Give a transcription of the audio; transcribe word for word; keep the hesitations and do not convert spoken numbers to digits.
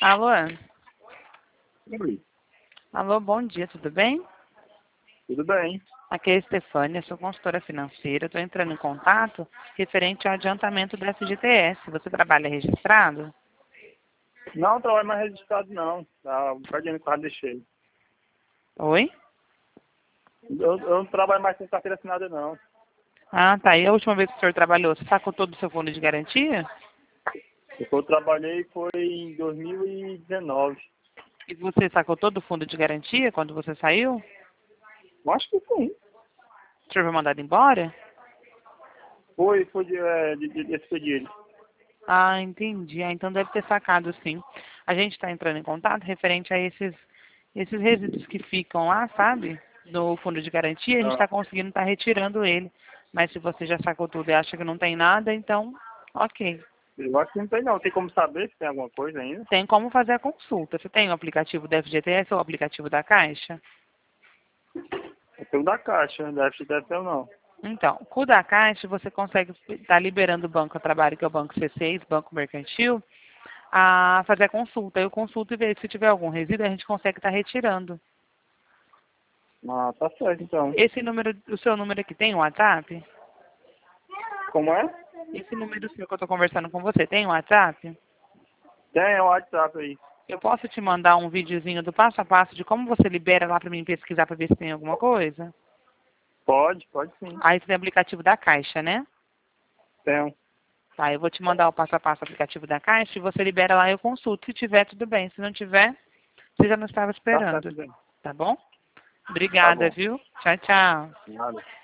Alô? Oi, Alô, bom dia, tudo bem? tudo bem? Aqui é a Estefânia, sou consultora financeira. Estou entrando em contato referente ao adiantamento do F G T S. Você trabalha registrado? Não trabalho mais registrado, não. Tá perdendo o carro, deixei. Oi? Eu, eu não trabalho mais sem carteira assinada, não. Ah, tá. E a última vez que o senhor trabalhou, você sacou todo o seu fundo de garantia? Eu trabalhei foi em dois mil e dezenove. E você sacou todo o fundo de garantia quando você saiu? Eu acho que sim. O senhor foi mandado embora? Foi, foi de, é, de, de, desse pedido. Ah, entendi. Ah, então deve ter sacado sim. A gente está entrando em contato referente a esses, esses resíduos que ficam lá, sabe? No fundo de garantia, a gente Ah, está conseguindo estar retirando ele. Mas se você já sacou tudo e acha que não tem nada, então, ok. eu acho que não tem, não. Tem como saber se tem alguma coisa ainda? Tem como fazer a consulta. Você tem o aplicativo da F G T S ou o aplicativo da Caixa? Eu tenho da Caixa, da F G T S ou não. Então, com o da Caixa, você consegue estar liberando o banco a trabalho, que é o Banco C seis, Banco Mercantil, a fazer a consulta. Eu consulto e vejo se tiver algum resíduo, a gente consegue estar retirando. Ah, tá certo, então. Esse número, o seu número aqui tem um WhatsApp? Como é? Esse número seu que eu estou conversando com você tem um WhatsApp? Tem, é o WhatsApp aí. Eu posso te mandar um videozinho do passo a passo de como você libera lá para mim pesquisar para ver se tem alguma coisa? Pode, pode sim. Aí você tem o aplicativo da Caixa, né? Tem. Tá, eu vou te mandar o passo a passo aplicativo da Caixa e você libera lá e eu consulto. Se tiver, tudo bem. Se não tiver, você já não estava Tá certo, esperando. bem. Tá bom? Tá Obrigada, bom. viu? Tchau, tchau. Nada.